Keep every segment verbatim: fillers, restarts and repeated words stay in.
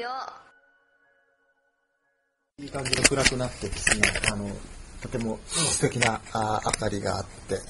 いい感じの暗くなってですね、あのとても素敵なあ明かりがあって、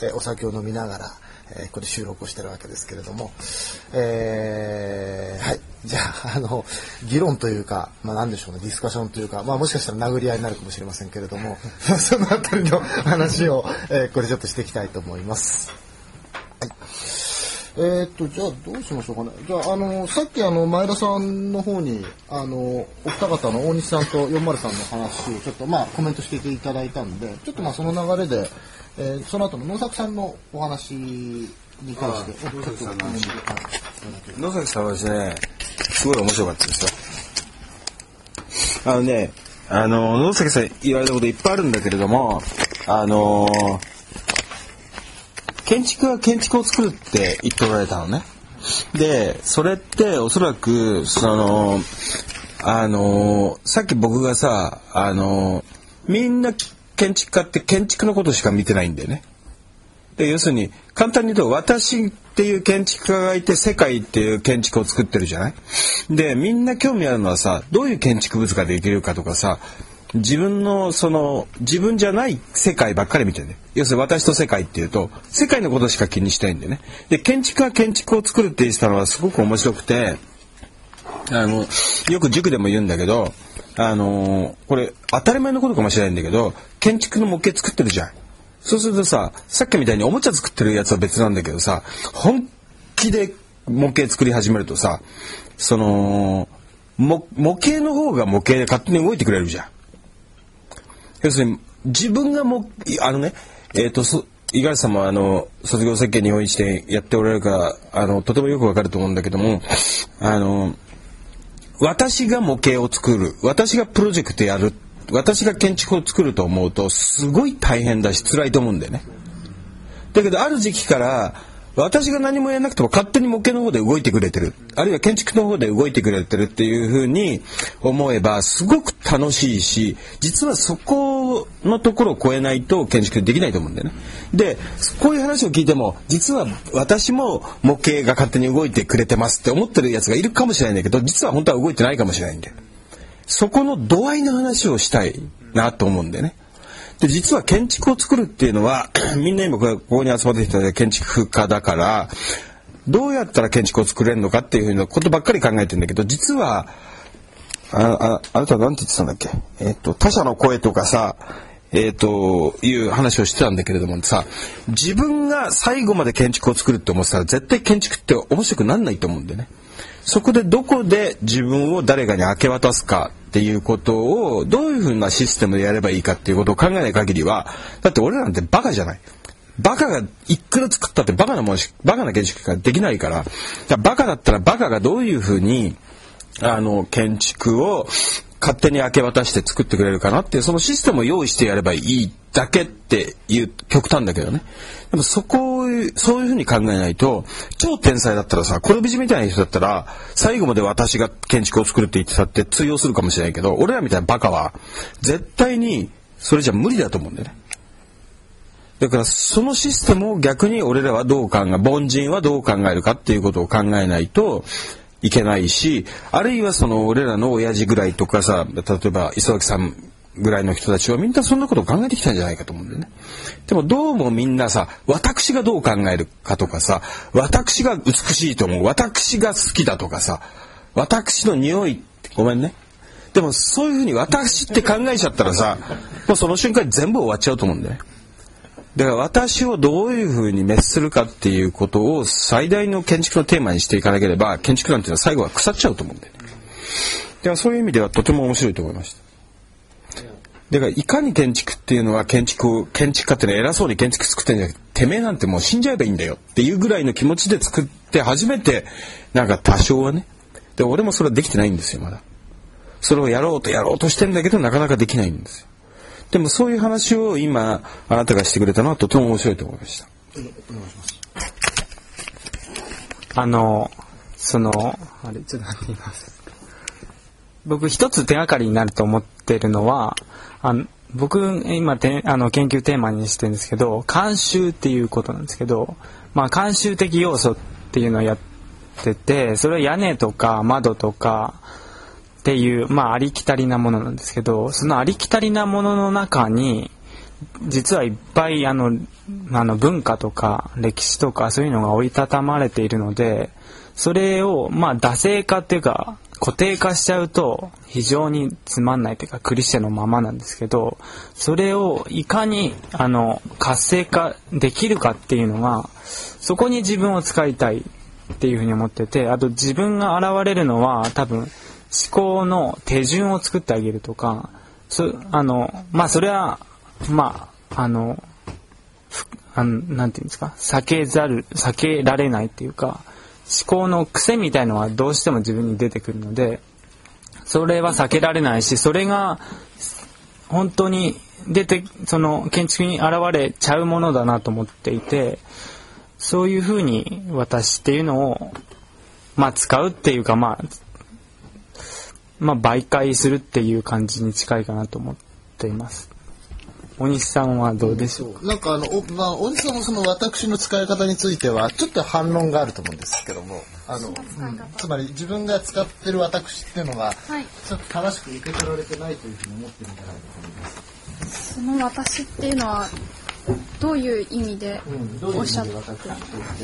えお酒を飲みながら、えー、ここで収録をしてるわけですけれども、えー、はいじゃあ、あの議論というか、まあ、何でしょうね、ディスカッションというか、まあ、もしかしたら殴り合いになるかもしれませんけれどもそのあたりの話を、えー、これちょっとしていきたいと思います。はいえー、っとじゃあどうしましょうかね。じゃあ、あのさっきあの前田さんの方にあのお二方の大西さんとよんまるさんの話をちょっとまあコメントしていただいたんで、ちょっとまあその流れで、えー、その後の野崎さんのお話に関してちょっとコメント野崎さんはですね、すごい面白かったですよ。あのね、あの野崎さん言われたこといっぱいあるんだけれども、あのー建築は建築を作るって言っておられたのね。で、それっておそらくそのあのさっき僕がさ、あのみんな建築家って建築のことしか見てないんだよね。で、要するに簡単に言うと、私っていう建築家がいて世界っていう建築を作ってるじゃない。で、みんな興味あるのはさ、どういう建築物ができるかとかさ、自分のその自分じゃない世界ばっかり見てるね。要するに私と世界っていうと世界のことしか気にしてないんだよね。で、建築は建築を作るって言ってたのはすごく面白くて、あのよく塾でも言うんだけど、あのこれ当たり前のことかもしれないんだけど、建築の模型作ってるじゃん。そうするとさ、さっきみたいにおもちゃ作ってるやつは別なんだけどさ、本気で模型作り始めるとさ、その模型の方が模型で勝手に動いてくれるじゃん。要するに自分がもあのね、えっと五十嵐さんもあの卒業設計日本一でやっておられるからあのとてもよくわかると思うんだけども、あの私が模型を作る、私がプロジェクトやる、私が建築を作ると思うとすごい大変だし辛いと思うんだよね。だけどある時期から私が何もやらなくても勝手に模型の方で動いてくれてる、あるいは建築の方で動いてくれてるっていうふうに思えばすごく楽しいし、実はそこのところを超えないと建築できないと思うんだよね。で、こういう話を聞いても実は私も模型が勝手に動いてくれてますって思ってるやつがいるかもしれないんだけど、実は本当は動いてないかもしれないんだよ。そこの度合いの話をしたいなと思うんだよね。で、実は建築を作るっていうのはみんな今ここに集まってきた建築家だから、どうやったら建築を作れるのかっていうふうなことばっかり考えてるんだけど、実はあああなたは何て言ってたんだっけ、えっと他者の声とかさ、えっという話をしてたんだけれどもさ、自分が最後まで建築を作るって思ってたら絶対建築って面白くならないと思うんだよね。そこでどこで自分を誰かに明け渡すかっていうことをどういうふうなシステムでやればいいかっていうことを考えない限りは、だって俺らなんてバカじゃない。バカがいくら作ったってバカなもんしバカな建築ができないから、じゃあバカだったらバカがどういうふうにあの建築を勝手に明け渡して作ってくれるかなっていう、そのシステムを用意してやればいいだけっていう極端だけどね。でもそこをそういうふうに考えないと、超天才だったらさ、コルビュジエみたいな人だったら最後まで私が建築を作るって言ってたって通用するかもしれないけど、俺らみたいなバカは絶対にそれじゃ無理だと思うんだよね。だからそのシステムを逆に俺らはどう考え、凡人はどう考えるかっていうことを考えないといけないし、あるいはその俺らの親父ぐらいとかさ、例えば磯崎さんぐらいの人たちはみんなそんなことを考えてきたんじゃないかと思うんだよね。でもどうもみんなさ、私がどう考えるかとかさ、私が美しいと思う、私が好きだとかさ、私の匂い、ごめんね。でもそういうふうに私って考えちゃったらさ、もうその瞬間に全部終わっちゃうと思うんだよね。だから私をどういうふうに滅するかっていうことを最大の建築のテーマにしていかなければ、建築なんていうのは最後は腐っちゃうと思うんだよね。だからそういう意味ではとても面白いと思いました。だからいかに建築っていうのは建築建築家ってのは偉そうに建築作ってんじゃなくて、てめえなんてもう死んじゃえばいいんだよっていうぐらいの気持ちで作って初めてなんか多少はね。で俺もそれはできてないんですよまだ。それをやろうとやろうとしてんだけどなかなかできないんですよ。でもそういう話を今あなたがしてくれたのはとても面白いと思いました。 あのそのあれちょっと待ってみます。僕一つ手がかりになると思っているのは、あの僕今てあの研究テーマにしてるんですけど、慣習っていうことなんですけど、まあ慣習的要素っていうのをやってて、それは屋根とか窓とかっていう、まあ、ありきたりなものなんですけど、そのありきたりなものの中に実はいっぱいあのあの文化とか歴史とかそういうのが折りたたまれているので、それをまあ惰性化っていうか固定化しちゃうと非常につまんないというかクリシェのままなんですけど、それをいかにあの活性化できるかっていうのが、そこに自分を使いたいっていうふうに思ってて、あと自分が現れるのは多分思考の手順を作ってあげるとか、そあのまあそれはまああのあのなんていうんですか、避けざる避けられないっていうか、思考の癖みたいのはどうしても自分に出てくるので、それは避けられないし、それが本当に出てその建築に現れちゃうものだなと思っていて、そういうふうに私っていうのをまあ使うっていうか、まあまあ媒介するっていう感じに近いかなと思っています。大西さんはどうでしょうか。 なんかあの、おまあ、大西さんもその私の使い方についてはちょっと反論があると思うんですけども、あの、うん、つまり自分が使ってる私っていうのが、はい、ちょっと正しく受け取られてないというふうに思ってるんじゃないかと思います。 その私っていうのはどういう意味でおっしゃってるのかっていうことですよね。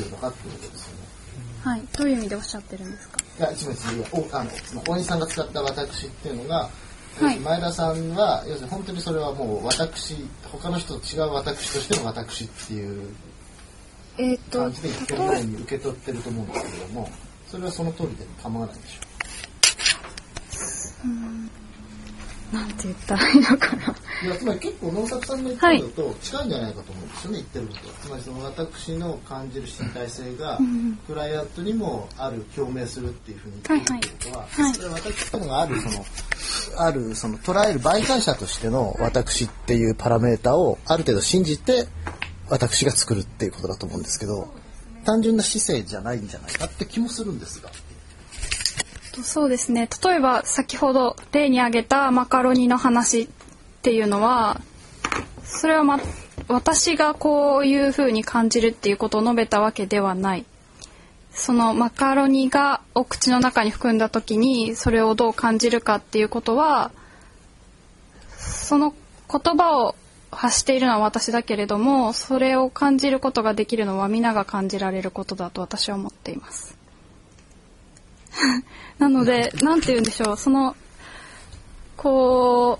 はい、どういう意味でおっしゃってるんですか。 いや、つまりおあの大西さんが使った私っていうのが、はい、前田さんは要するに本当にそれはもう私、他の人と違う私としての私っていう感じで一点ぐらいに受け取ってると思うんですけれども、それはその通りで構わないでしょう。うーん、なんて言ったらいいのかな。 いや、つまり結構能作さんの言ってるのと近いんじゃないかと思うんですよね、言ってることは。つまりその私の感じる身体性がクライアントにもある表明するっていうふうに言ってるってことは、はいはい、それは私というのがあるそのあるその捉える媒介者としての私っていうパラメータをある程度信じて私が作るっていうことだと思うんですけど、単純な姿勢じゃないんじゃないかって気もするんですが。 そうですね、例えば先ほど例に挙げたマカロニの話っていうのは、それは、ま、私がこういうふうに感じるっていうことを述べたわけではない。そのマカロニがお口の中に含んだ時にそれをどう感じるかっていうことは、その言葉を発しているのは私だけれども、それを感じることができるのは皆が感じられることだと私は思っていますなのでなんて言うんでしょう、そのこ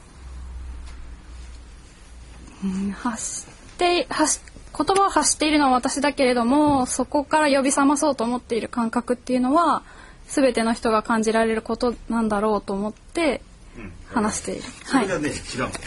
う、うん、発して発言葉を発しているのは私だけれども、そこから呼び覚まそうと思っている感覚っていうのは全ての人が感じられることなんだろうと思って話している、うん、 それがね、はい、違う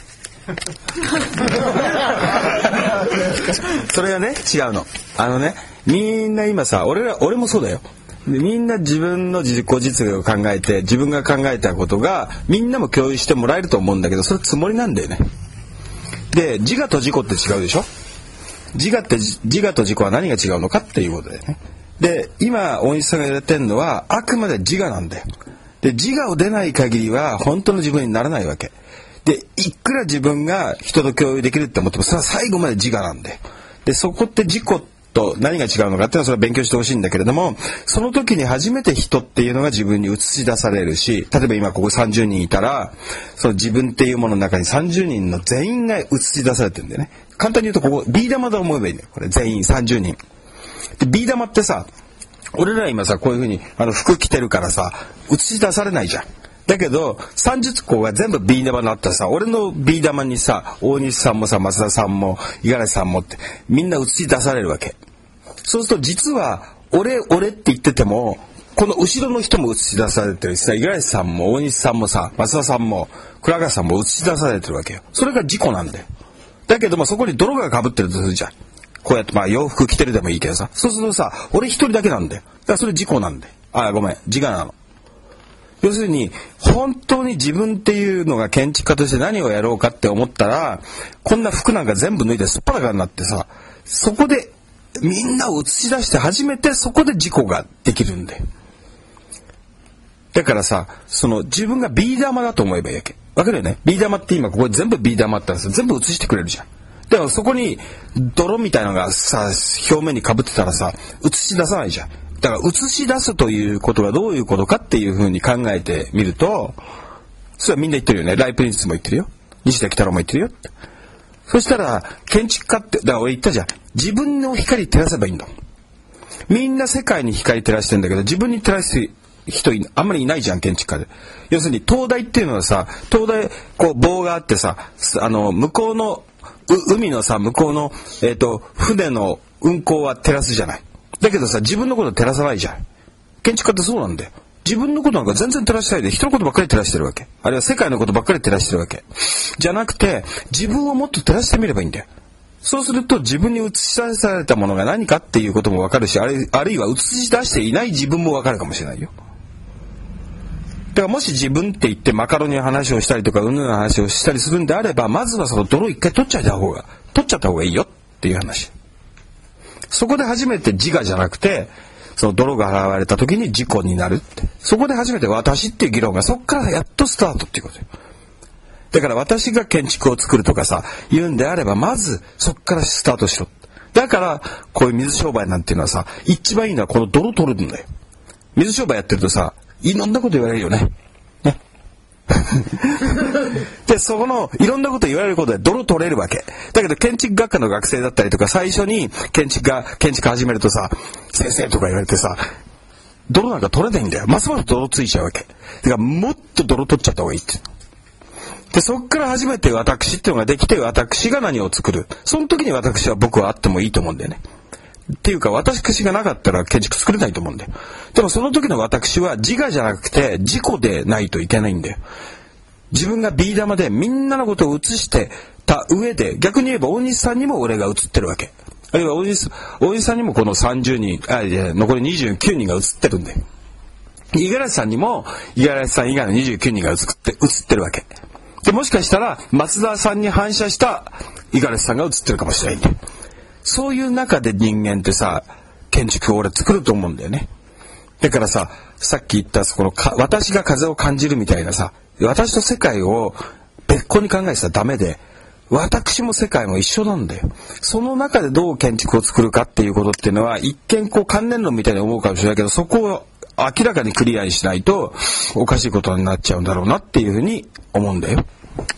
それがね違うの。あのね、みんな今さ、俺ら俺もそうだよ。でみんな自分の自己実現を考えて、自分が考えたことがみんなも共有してもらえると思うんだけど、それつもりなんだよね。で、自我と自己って違うでしょ。自我って自我と自己は何が違うのかっていうことだよね。で、今大西さんが言われてるのはあくまで自我なんだよ。で、自我を出ない限りは本当の自分にならないわけで、いくら自分が人と共有できるって思っても、それは最後まで自我なんだよ。で、そこって自己と何が違うのかっていうのはそれは勉強してほしいんだけれども、その時に初めて人っていうのが自分に映し出されるし、例えば今ここさんじゅうにんいたら、その自分っていうものの中にさんじゅうにんの全員が映し出されてるんだよね。簡単に言うとここビー玉と思えばいいんだよ。これ全員さんじゅうにんで、ビー玉ってさ、俺ら今さこういう風にあの服着てるからさ映し出されないじゃん。だけどさんじゅっこが全部ビー玉になったらさ、俺のビー玉にさ、大西さんもさ、増田さんも五十嵐さんもってみんな映し出されるわけ。そうすると実は俺俺って言ってても、この後ろの人も映し出されてるしさ、五十嵐さんも大西さんもさ、増田さんも倉川さんも映し出されてるわけよ。それが自己なんだよ。だけどもそこに泥が被ってるとするじゃん。こうやってまあ洋服着てるでもいいけどさ、そうするとさ、俺一人だけなんだよ。だからそれ自己なんだよ。あ、ごめん、自我なの。要するに本当に自分っていうのが建築家として何をやろうかって思ったら、こんな服なんか全部脱いですっぱらかになってさ、そこでみんなを映し出して初めてそこで自己ができるんだよ。だからさ、その自分がビー玉だと思えばいいわけ。わかるよね。ビー玉って今ここ全部ビー玉あったらさ、全部映してくれるじゃん。でもそこに泥みたいなのがさ、表面に被ってたらさ、映し出さないじゃん。 だから映し出すということがどういうことかっていうふうに考えてみると、それはみんな言ってるよね。ライプニッツも言ってるよ。西田喜太郎も言ってるよって。そしたら建築家って、だから俺言ったじゃん。自分の光照らせばいいんだ。みんな世界に光照らしてんだけど、自分に照らす人あんまりいないじゃん、建築家で。要するに灯台っていうのはさ、灯台こう棒があってさ、あの向こうの海のさ向こうのえっと船の運航は照らすじゃない。だけどさ、自分のこと照らさないじゃん。建築家ってそうなんだよ。自分のことなんか全然照らしたいで、人のことばっかり照らしてるわけ。あるいは世界のことばっかり照らしてるわけ。じゃなくて、自分をもっと照らしてみればいいんだよ。そうすると自分に映し出されたものが何かっていうこともわかるし、あるあるいは映し出していない自分もわかるかもしれないよ。だからもし自分って言ってマカロニの話をしたりとか、うんぬんの話をしたりするんであれば、まずはその泥を一回取っちゃった方が、取っちゃった方がいいよっていう話。そこで初めて自我じゃなくて、その泥が現れた時に自己になるって。そこで初めて私っていう議論がそこからやっとスタートっていうことよ。だから私が建築を作るとかさ、言うんであれば、まずそこからスタートしろ。だからこういう水商売なんていうのはさ、一番いいのはこの泥取るんだよ。水商売やってるとさ、いろんなこと言われるよね。ね。で、そこのいろんなこと言われることで泥取れるわけ。だけど建築学科の学生だったりとか、最初に建築が建築始めるとさ、先生とか言われてさ、泥なんか取れないんだよ。ますます泥ついちゃうわけ。だからもっと泥取っちゃった方がいいって。で、そっから初めて私っていうのができて、私が何を作る。その時に私は僕はあってもいいと思うんだよね。っていうか、私がなかったら建築作れないと思うんだよ。でもその時の私は自我じゃなくて自己でないといけないんだよ。自分がビー玉でみんなのことを映してた上で、逆に言えば大西さんにも俺が映ってるわけ。あるいは大西、大西さんにもこのさんじゅうにん、あ、いや、残りにじゅうきゅうにんが映ってるんだよ。五十嵐さんにも、五十嵐さん以外のにじゅうきゅうにんが映って、映ってるわけ。で、もしかしたら松田さんに反射した五十嵐さんが映ってるかもしれないんだよ。そういう中で人間ってさ、建築を俺作ると思うんだよね。だからさ、さっき言ったそのか私が風を感じるみたいなさ、私と世界を別個に考えてたらダメで、私も世界も一緒なんだよ。その中でどう建築を作るかっていうことっていうのは、一見こう観念論みたいに思うかもしれないけど、そこを明らかにクリアにしないとおかしいことになっちゃうんだろうなっていうふうに思うんだよ。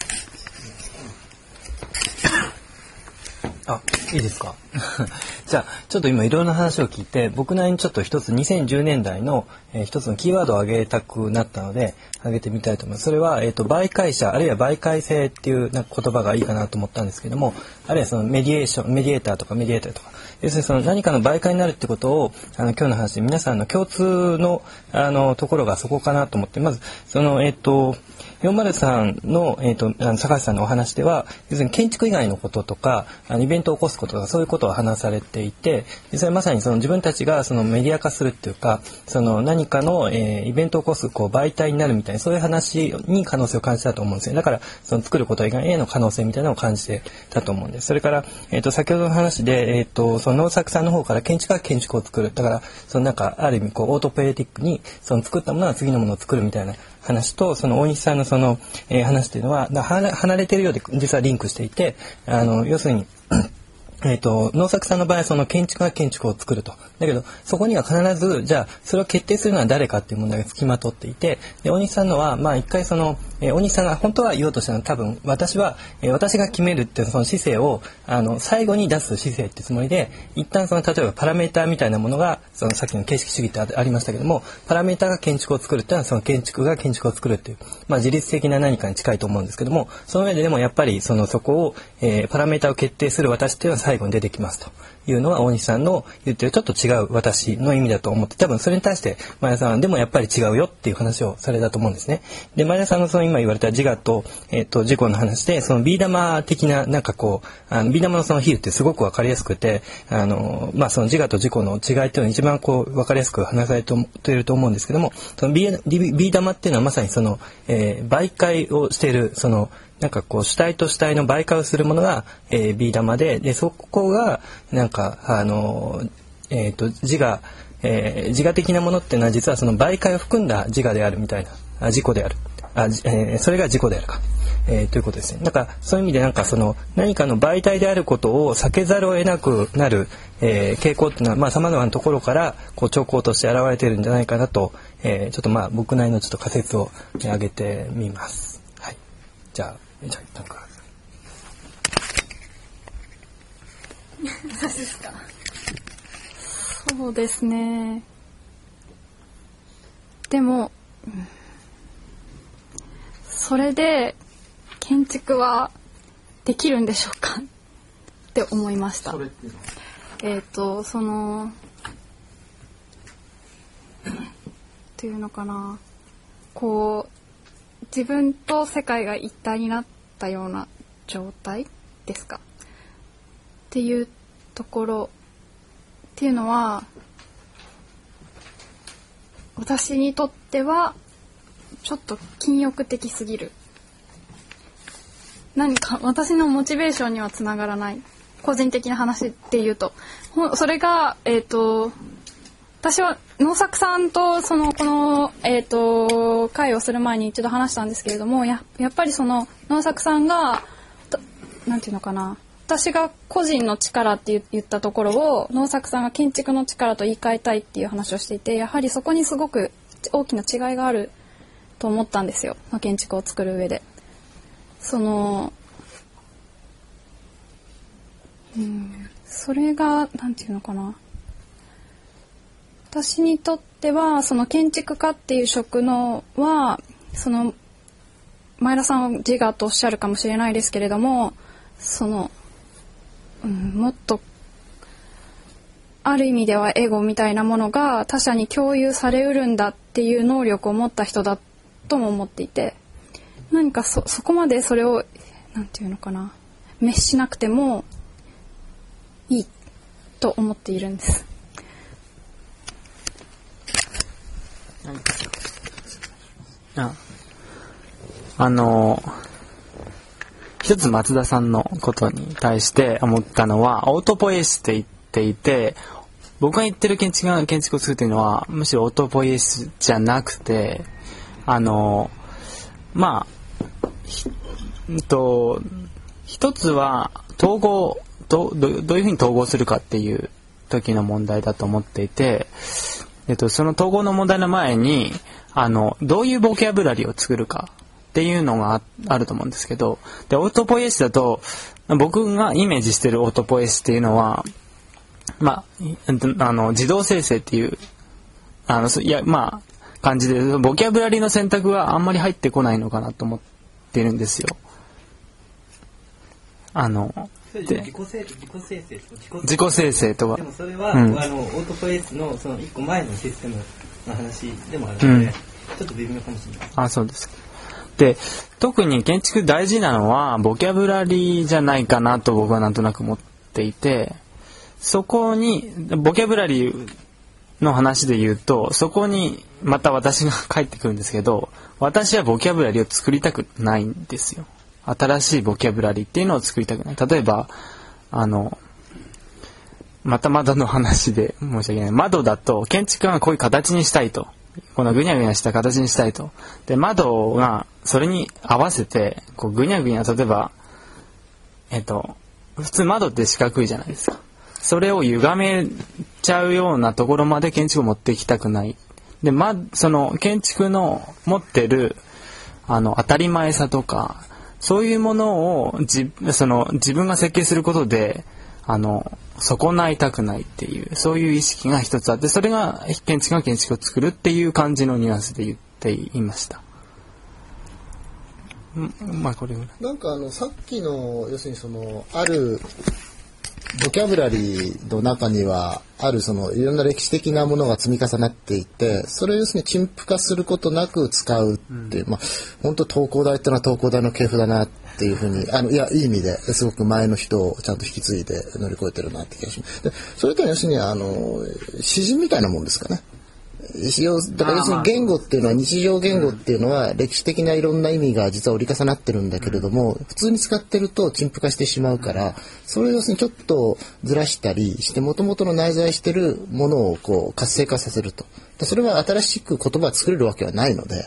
あ、いいですか。じゃあちょっと今いろいろな話を聞いて、僕なりにちょっと一つにせんじゅうねんだいの、えー、一つのキーワードを挙げたくなったので挙げてみたいと思います。それは、えーと、媒介者あるいは媒介性っていうなんか言葉がいいかなと思ったんですけども、あるいはそのメディエーションメディエーターとかメディエーターとか、要するにその何かの媒介になるってことをあの今日の話で皆さんの共通のあのところがそこかなと思って、まずそのえっ、ー、とよんまるさんの、えーと、あの坂橋さんのお話では、要するに建築以外のこととかあのイベントを起こすこととかそういうことを話されていて、でそれまさにその自分たちがそのメディア化するっていうか、その何かの、えー、イベントを起こすこう媒体になるみたいな、そういう話に可能性を感じたと思うんですね。だからその作ること以外への可能性みたいなのを感じてたと思うんです。それから、えーと、先ほどの話で、えーと、その能作さんの方から建築家が建築を作る。だからそのなんかある意味こうオートポエティックにその作ったものは次のものを作るみたいな話と、その大西さんのその、えー、話というのはだ離れているようで実はリンクしていて、あの要するにえーと、能作さんの場合はその建築が建築を作ると。だけどそこには必ずじゃあそれを決定するのは誰かっていう問題が付きまとっていて、で大西さんのはまあ一回その、えー、大西さんが本当は言おうとしたのは多分私は、えー、私が決めるっていうその姿勢をあの最後に出す姿勢ってつもりで、一旦その例えばパラメーターみたいなものがそのさっきの形式主義ってありましたけども、パラメーターが建築を作るっていうのはその建築が建築を作るっていう、まあ、自律的な何かに近いと思うんですけども、その上ででもやっぱりそのそこを、えー、パラメーターを決定する私っていうのは最後に出てきますというのは大西さんの言ってるちょっと違う私の意味だと思って、多分それに対して前田さんはでもやっぱり違うよっていう話をされたと思うんですね。で前田さんのその今言われた自我と、えー、と自己の話で、そのビー玉的ななんかこうあのビー玉のその比喩ってすごく分かりやすくて、あの、まあ、その自我と自己の違いっていうのを一番こう分かりやすく話されていると思うんですけども、そのビー、ビー玉っていうのはまさにその、えー、媒介をしているそのなんかこう主体と主体の媒介をするものが、えー、ビー玉で、でそこがなんかあの、えー、と自我、えー、自我的なものっていうのは実はその媒介を含んだ自我であるみたいな、自己である。 あ、えー、それが自己であるか、えー、ということですね。だからそういう意味でなんかその何かの媒体であることを避けざるを得なくなる、えー、傾向っていうのはまあ様々なところからこう兆候として現れているんじゃないかなと、えー、ちょっとまあ僕なりのちょっと仮説を挙げてみます。はい。じゃあじゃあなんか私ですか。そうですね。でも、それで建築はできるんでしょうかって思いました。えっとそのっていうのかな、こう自分と世界が一体になったような状態ですかっていうところっていうのは、私にとってはちょっと禁欲的すぎる。何か私のモチベーションにはつながらない。個人的な話っていうと、それがえっと私は能作さんとそのこのえっと会をする前に一度話したんですけれども、ややっぱりその能作さんがなんていうのかな、私が個人の力って言ったところを能作さんが建築の力と言い換えたいっていう話をしていて、やはりそこにすごく大きな違いがあると思ったんですよ、建築を作る上で。その、うん、それがなんていうのかな、私にとってはその建築家っていう職能は、その前田さんは自我とおっしゃるかもしれないですけれども、そのうん、もっとある意味ではエゴみたいなものが他者に共有されうるんだっていう能力を持った人だとも思っていて、何か そ, そこまでそれをなんていうのかな、滅しなくてもいいと思っているんです。 あ, あの一つ松田さんのことに対して思ったのは、オートポイエシスって言っていて、僕が言ってる建築が建築を作るというのはむしろオートポイエシスじゃなくて、あのまあひと一つは統合 ど, ど, どういうふうに統合するかっていう時の問題だと思っていて、えっと、その統合の問題の前にあのどういうボキャブラリーを作るかっていうのが あ, あると思うんですけど、でオートポイエシスだと僕がイメージしてるオートポイエシスっていうのは、まあ、あの自動生成っていうあのいやまあ感じで、ボキャブラリーの選択はあんまり入ってこないのかなと思ってるんですよ。あの自己生成自己生成自己生成とはでもそれは、 うん、 あのオートポイエシスのその一個前のシステムの話でもあるので、うん、ちょっと微妙かもしれない。 あ、そうです。で特に建築大事なのはボキャブラリーじゃないかなと僕はなんとなく思っていて、そこにボキャブラリーの話で言うと、そこにまた私が帰ってくるんですけど、私はボキャブラリーを作りたくないんですよ。新しいボキャブラリーっていうのを作りたくない。例えばあのまた窓の話で申し訳ない。窓だと建築家がこういう形にしたいと、このぐにゃぐにゃした形にしたいと。で窓がそれに合わせてこうぐにゃぐにゃ、例えばえっと普通窓って四角いじゃないですか。それを歪めちゃうようなところまで建築を持っていきたくない。で、ま、その建築の持ってるあの当たり前さとか、そういうものをじその自分が設計することであの損ないたくないっていう、そういう意識が一つあって、それが建築が建築を作るっていう感じのニュアンスで言っていました。まあこれぐらい。 なんかあのさっきの要するにそのあるボキャブラリーの中にはあるそのいろんな歴史的なものが積み重なっていて、それを要するに陳腐化することなく使うっていう、うん、まあ本当東工大ってのは東工大の系譜だなっていうふうに、あのいやいい意味ですごく前の人をちゃんと引き継いで乗り越えてるなって気がします。でそれとは要するにあの詩人みたいなもんですかね。だから要するに言語っていうのは、日常言語っていうのは歴史的ないろんな意味が実は折り重なってるんだけれども、普通に使ってると陳腐化してしまうから、それを要するにちょっとずらしたりして元々の内在してるものをこう活性化させると。それは新しく言葉を作れるわけはないので、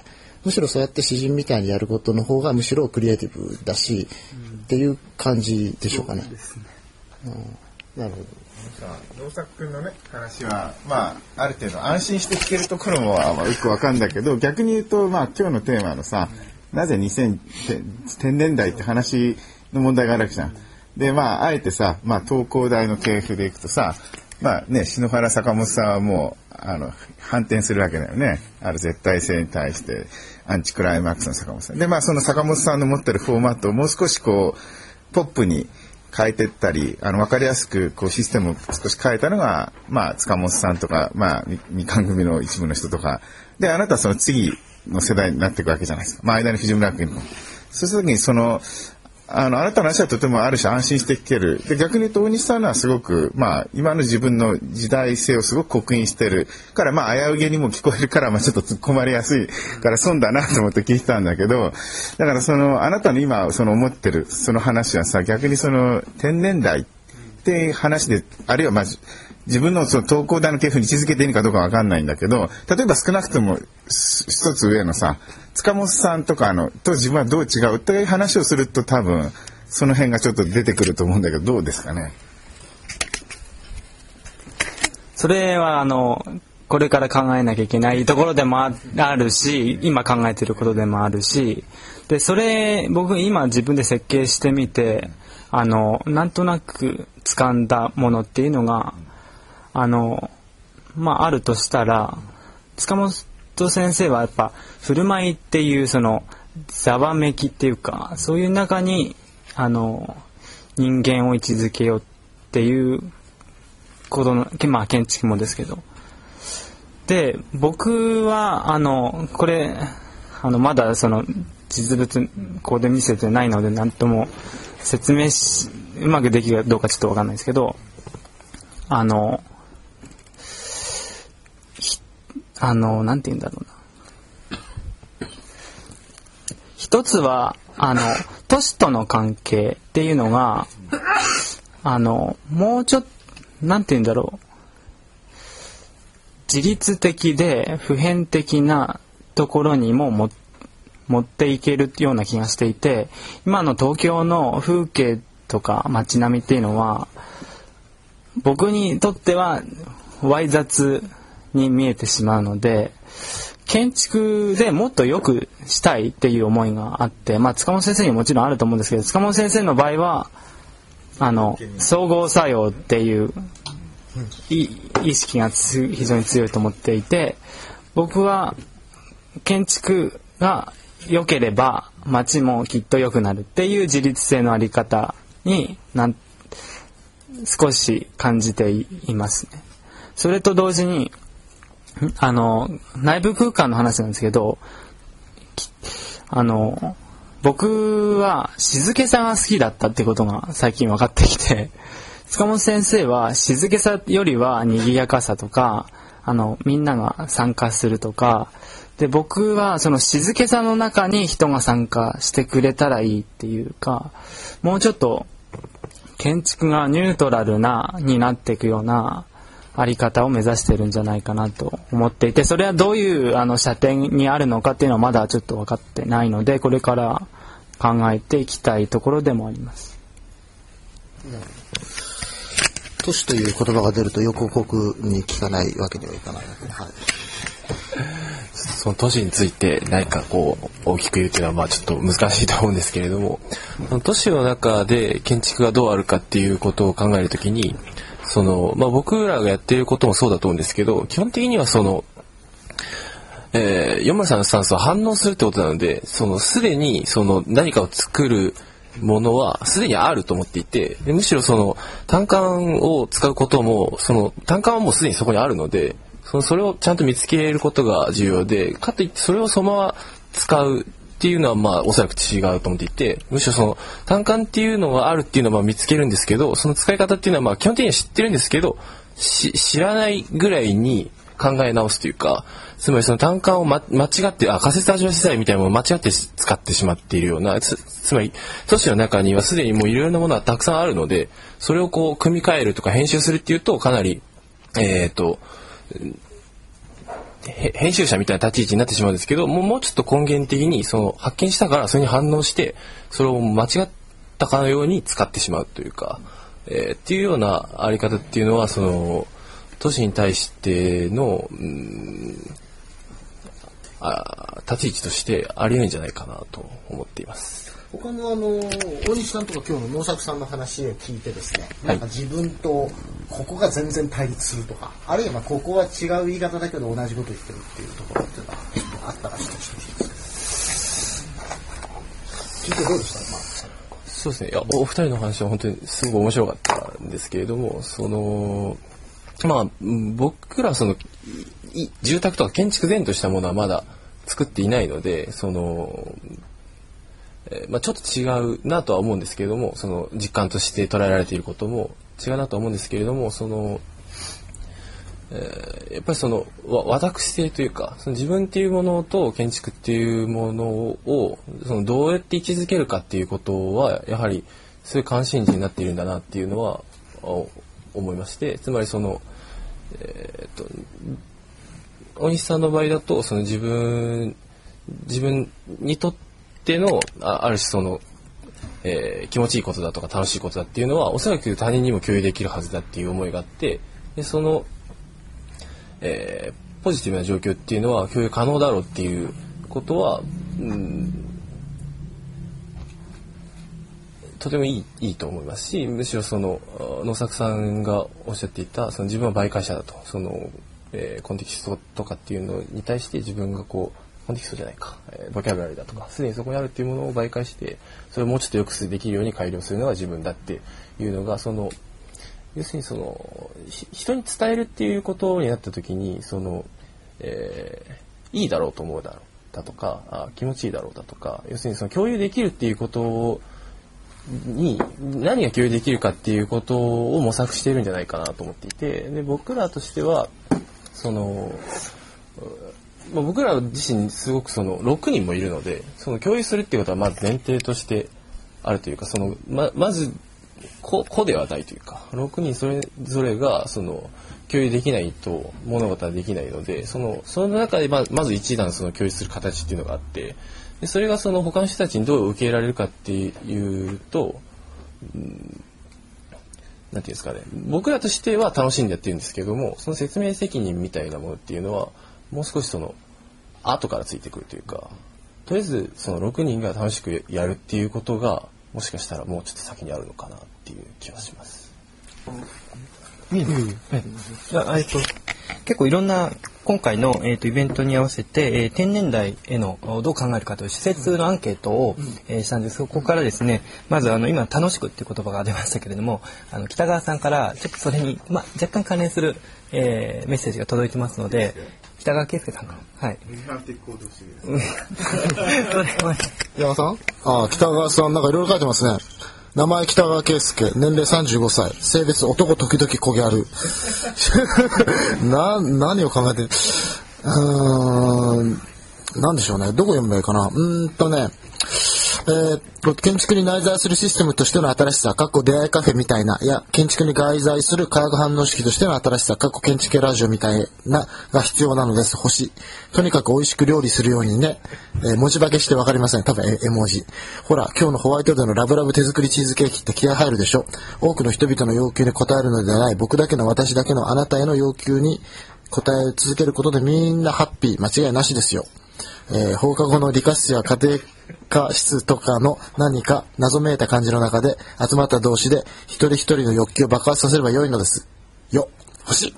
むしろそうやって詩人みたいにやることの方がむしろクリエイティブだし、うん、っていう感じでしょうかね。そうですね。うん、なるほど。 能作君のね話はまあある程度安心して聞けるところもまあよくわかるんだけど、逆に言うとまあ今日のテーマのさ、なぜにせん天然代って話の問題があるわけじゃん。でまああえてさ、まあ東工大の系譜でいくとさ、まあね篠原坂本さんはもうあの反転するわけだよね。ある絶対性に対してアンチクライマックスの坂本さんで、まあその坂本さんの持ってるフォーマットをもう少しこうポップに変えてったり、あの分かりやすくこうシステムを少し変えたのが、まあ塚本さんとか、まあみかん組の一部の人とかで、あなたはその次の世代になっていくわけじゃないですか。まあ間に藤村君も。そうした時にそのあのあなたの話はとてもある種安心して聞ける。で逆に言うと大西さんのはすごくまあ今の自分の時代性をすごく刻印してるから、まあ危うげにも聞こえるから、まあちょっと突っ込まれやすいから損だなと思って聞いてたんだけど、だからそのあなたの今その思ってるその話はさ、逆にその天然代って話で、あるいはまあ自分のその東工大の系譜に位置づけていいのかどうかわかんないんだけど、例えば少なくとも一つ上のさ塚本さんとかのと自分はどう違うっていう話をすると、多分その辺がちょっと出てくると思うんだけど、どうですかね。 それはあのこれから考えなきゃいけないところでもあるし、今考えていることでもあるし、でそれ僕今自分で設計してみて、あのなんとなく掴んだものっていうのがあのまああるとしたら、塚本先生はやっぱ振る舞いっていうそのざわめきっていうか、そういう中にあの人間を位置づけようっていうことの、まあ建築もですけど、で僕はあのこれあのまだその実物ここで見せてないので何とも説明しうまくできるかどうかちょっと分かんないですけど、あのあのなんて言うんだろうな、一つはあの都市との関係っていうのがあのもうちょっとなんて言うんだろう、自律的で普遍的なところにもも持っていけるような気がしていて、今の東京の風景とか街並みっていうのは僕にとってはわい雑に見えてしまうので、建築でもっと良くしたいっていう思いがあって、まあ塚本先生にももちろんあると思うんですけど、塚本先生の場合はあの総合作用っていう意識が非常に強いと思っていて、僕は建築が良ければ街もきっと良くなるっていう自律性のあり方になん少し感じていますね。それと同時にあの内部空間の話なんですけど、あの僕は静けさが好きだったってことが最近分かってきて、塚本先生は静けさよりは賑やかさとか、あのみんなが参加するとかで、僕はその静けさの中に人が参加してくれたらいいっていうか、もうちょっと建築がニュートラルなになっていくようなあり方を目指してるんじゃないかなと思っていて、それはどういうあの射程にあるのかっていうのはまだちょっと分かってないので、これから考えていきたいところでもあります。 都市という言葉が出ると横国に聞かないわけにはいかないわけで、はい、 その都市について何かこう大きく言うというのはまあちょっと難しいと思うんですけれども、都市の中で建築がどうあるかっていうことを考えるときに、そのまあ、僕らがやっていることもそうだと思うんですけど、基本的にはその、えー、よんまるさんのスタンスは反応するってことなので、そのすでにその何かを作るものはすでにあると思っていて、でむしろその単管を使うことも、その単管はもうすでにそこにあるので、そのそれをちゃんと見つけることが重要で、かといってそれをそのまま使うっていうのはまあおそらく違うと思っていて、むしろその単管っていうのがあるっていうのはまあ見つけるんですけど、その使い方っていうのはまあ基本的には知ってるんですけど、し知らないぐらいに考え直すというか、つまりその単管を、ま、間違ってあ仮説味わせ剤みたいなものを間違って使ってしまっているような、つ, つまり都市の中にはすでにもういろいろなものはたくさんあるので、それをこう組み替えるとか編集するっていうとかなりえっ、ー、と編集者みたいな立ち位置になってしまうんですけど、もうもうちょっと根源的にその発見したからそれに反応してそれを間違ったかのように使ってしまうというか、えー、っていうようなあり方っていうのはその都市に対しての、うん、あ立ち位置としてありえないんじゃないかなと思っています。 他のあの大西さんとか今日の能作さんの話を聞いてですね、なんか自分とここが全然対立するとか、あるいはまあここは違う言い方だけど同じこと言ってるっていうところっていうのはちょっとあったらしてほしいですけど、聞いてどうでした？まあ、 そうですね。いや、お二人の話は本当にすごく面白かったんですけれども、そのまあ僕らはその住宅とか建築前としたものはまだ作っていないので、そのえーまあ、ちょっと違うなとは思うんですけれども、その実感として捉えられていることも違うなとは思うんですけれども、その、えー、やっぱりそのわ私性というか、その自分っていうものと建築っていうものをそのどうやって位置づけるかっていうことはやはりそういう関心事になっているんだなっていうのは思いまして、つまりその、えー、っと大西さんの場合だとその自分自分にとってっていうのを あ, ある種その、えー、気持ちいいことだとか楽しいことだっていうのはおそらく他人にも共有できるはずだっていう思いがあって、でその、えー、ポジティブな状況っていうのは共有可能だろうっていうことは、うん、とてもい い, いいと思いますし、むしろその能作さんがおっしゃっていたその自分は媒介者だと、その、えー、コンテキストとかっていうのに対して自分がこうコンテキストじゃないか、えー、ボキャブラリーだとかすでにそこにあるっていうものを媒介してそれをもうちょっとよくできるように改良するのが自分だっていうのが、その要するにその人に伝えるっていうことになった時にその、えー、いいだろうと思うだろうだとかあ気持ちいいだろうだとか、要するにその共有できるっていうことに何が共有できるかっていうことを模索しているんじゃないかなと思っていて、で僕らとしてはそのまあ、僕ら自身すごくそのろくにんもいるので、その共有するっていうことはまず前提としてあるというか、その ま, まず個ではないというか、ろくにんそれぞれがその共有できないと物事はできないので、そのその中で ま, まず一段その共有する形っていうのがあって、でそれがその他の人たちにどう受け入れられるかっていうと、うん、なんていうんですかね、僕らとしては楽しんでやってるんですけども、その説明責任みたいなものっていうのはもう少しその後からついてくるというか、とりあえずそのろくにんが楽しくやるっていうことがもしかしたらもうちょっと先にあるのかなっていう気がします。 いいですか。じゃあ、えっと結構いろんな今回の、えー、とイベントに合わせて、えー、天然代へのどう考えるかという施設のアンケートを、えー、したんです。そこからですね、まずあの今楽しくっていう言葉が出ましたけれども、あの北川さんからちょっとそれに、まあ、若干関連する、えー、メッセージが届いてますので、北川圭介さんから、はい。 山さん、あ、北川さんなんかいろいろ書いてますね。名前北川圭介、年齢さんじゅうごさい、性別男時々小ギャル。な何を考えてる？うーん、なんでしょうね。どこ読めばいいかな。うーんとね。えー、建築に内在するシステムとしての新しさ、かっこ出会いカフェみたいな、いや、建築に外在する化学反応式としての新しさ、かっこ建築系ラジオみたいな、が必要なのです。星。とにかく美味しく料理するようにね、えー、文字化けしてわかりません。多分絵文字。ほら、今日のホワイトデーのラブラブ手作りチーズケーキって気合入るでしょ。多くの人々の要求に応えるのではない、僕だけの私だけのあなたへの要求に応え続けることでみんなハッピー、間違いなしですよ。えー、放課後の理科室や家庭科室とかの何か謎めいた感じの中で集まった同士で一人一人の欲求を爆発させれば良いのですよ。欲しい。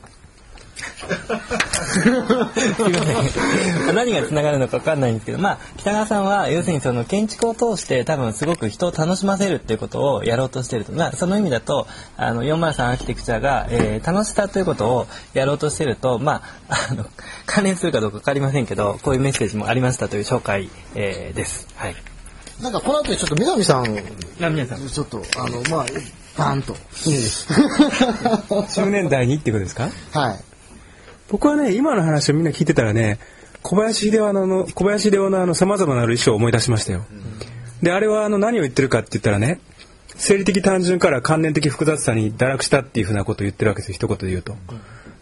何がつながるのか分かんないんですけど、まあ、北川さんは要するにその建築を通して多分すごく人を楽しませるっていうことをやろうとしていると、まあ、その意味だとあのよんまるさんアーキテクチャが、えー、楽しさということをやろうとしていると、まあ、あの関連するかどうか分かりませんけど、こういうメッセージもありましたという紹介、えー、です。はい。 なんかこの後ちょっと南さん、 南さんちょっとあのまあバーンといいです中年代にってことですか？ はい。 僕はね、今の話をみんな聞いてたらね、小林秀夫の小林秀夫のあの様々なる衣装を思い出しましたよ。うん、で、あれはあの何を言ってるかって言ったらね、生理的単純から観念的複雑さに堕落したっていうふうなことを言ってるわけですよ、一言で言うと。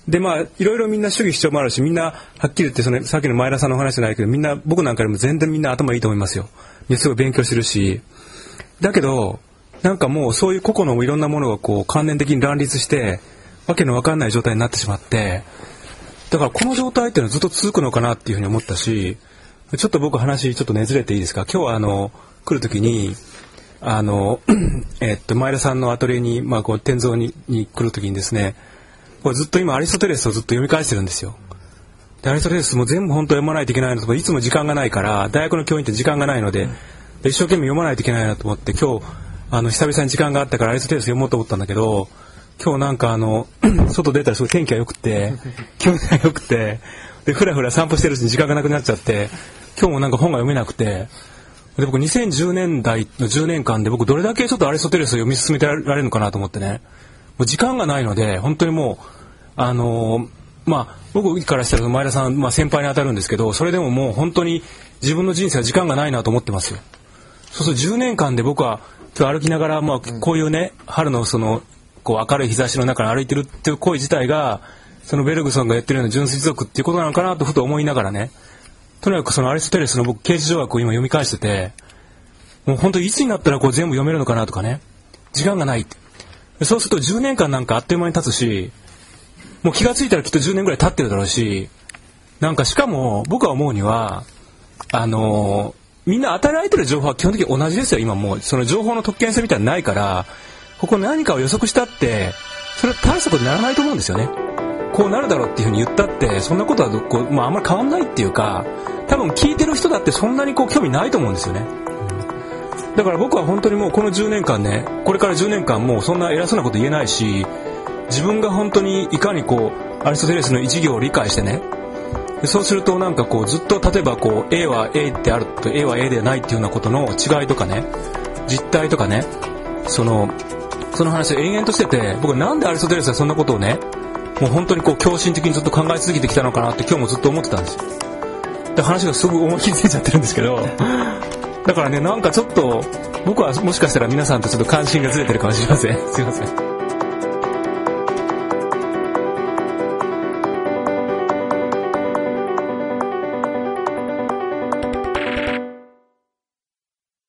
でまあいろいろみんな主義主張もあるし、みんなはっきり言ってそのさっきの前田さんの話じゃないけど、みんな僕なんかでも全然みんな頭いいと思いますよ。すごい勉強してるし、だけどなんかもうそういう個々のいろんなものがこう関連的に乱立してわけのわかんない状態になってしまって、だからこの状態っていうのはずっと続くのかなっていうふうに思ったし、ちょっと僕話ちょっとねずれていいですか。今日はあの来る時にあのえっと前田さんのアトリエにまあこう天蔵にに来る時にですね、これずっと今アリストテレスをずっと読み返してるんですよ。でアリストテレスも全部本当読まないといけないのと、いつも時間がないから大学の教員って時間がないので、で一生懸命読まないといけないなと思って、今日あの久々に時間があったからアリストテレス読もうと思ったんだけど、今日なんかあの外出たらすごい天気が良くて気分が良くて、でふらふら散歩してるうちに時間がなくなっちゃって、今日もなんか本が読めなくて、で僕にせんじゅうねんだいのじゅうねんかんで僕どれだけちょっとアリストテレスを読み進めてられるのかなと思ってね、もう時間がないので本当にもうあのー、まあ僕からしたら前田さん、まあ、先輩に当たるんですけど、それでももう本当に自分の人生は時間がないなと思ってますよ。そうするとじゅうねんかんで僕は今日歩きながら、まあ、こういうね春のそのこう明るい日差しの中に歩いてるっていう行為自体がそのベルグソンがやってるような純粋持続っていうことなのかなとふと思いながらね、とにかくそのアリストテレスの僕啓示条約を今読み返してて、もう本当いつになったらこう全部読めるのかなとかね、時間がないって。そうするとじゅうねんかんなんかあっという間に経つし、もう気がついたらきっとじゅうねんぐらい経ってるだろうし、なんかしかも僕は思うにはあのー、みんな与えられてる情報は基本的に同じですよ。今もうその情報の特権性みたいなのないから、ここ何かを予測したってそれは大したことにならないと思うんですよね。こうなるだろうっていうふうに言ったってそんなことはこう、まあ、あんまり変わんないっていうか、多分聞いてる人だってそんなにこう興味ないと思うんですよね。だから僕は本当にもうこのじゅうねんかんね、これからじゅうねんかんもうそんな偉そうなこと言えないし、自分が本当にいかにこうアリストテレスの一行を理解してね、そうするとなんかこうずっと例えばこう A は A であると A は A ではないっていうようなことの違いとかね、実態とかね、そのその話を延々としてて、僕はなんでアリストテレスはそんなことをね、もう本当にこう狂信的にずっと考え続けてきたのかなって今日もずっと思ってたんですよ。で話がすごく思い切りついちゃってるんですけどだからね、なんかちょっと僕はもしかしたら皆さんとちょっと関心がずれてるかもしれません。すいません。